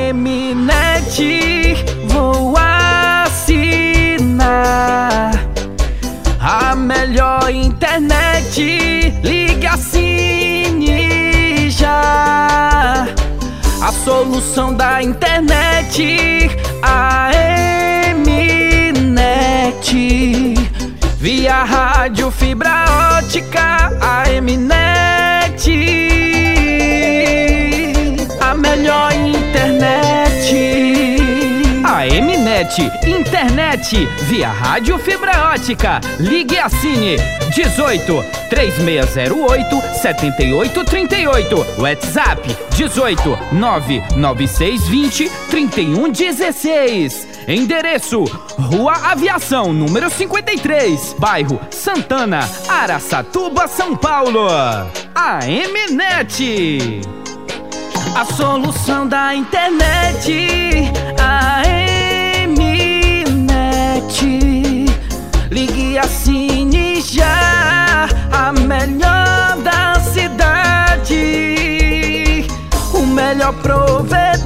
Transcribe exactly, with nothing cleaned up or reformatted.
Mnet, vou assinar a melhor internet. Liga, assine já a solução da internet, a Mnet. Via rádio, fibra ótica, a Mnet, a melhor internet. A Mnet, internet via rádio, fibra ótica. Ligue e assine dezoito, três seis zero oito, sete oito três oito. WhatsApp dezoito, nove nove seis vinte, trinta e um dezesseis. Endereço: Rua Aviação, número cinquenta e três, bairro Santana, Araçatuba, São Paulo. A Mnet, a solução da internet, a Mnet. Ligue e assine já, a melhor da cidade, o melhor provedor.